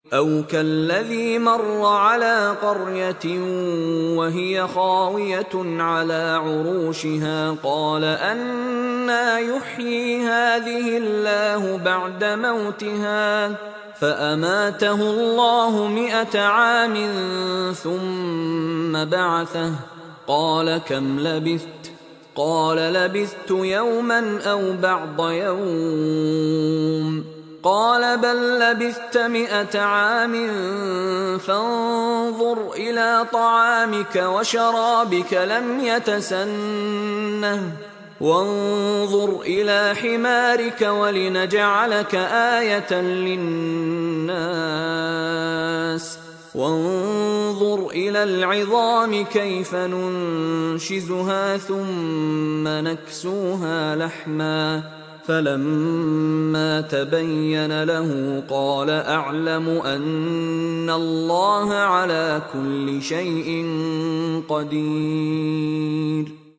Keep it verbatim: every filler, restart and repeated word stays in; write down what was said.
أو كالذي مر على قرية وهي خاوية على عروشها قال أنى يحيي هذه الله بعد موتها فأماته الله مئة عام ثم بعثه قال كم لبثت قال لبثت يوما أو بعض يوم قال بل لبثت مئة عام فانظر إلى طعامك وشرابك لم يتسنه وانظر إلى حمارك ولنجعلك آية للناس وانظر إلى العظام كيف ننشزها ثم نكسوها لحما فلما تبين له قال أعلم أن الله على كل شيء قدير.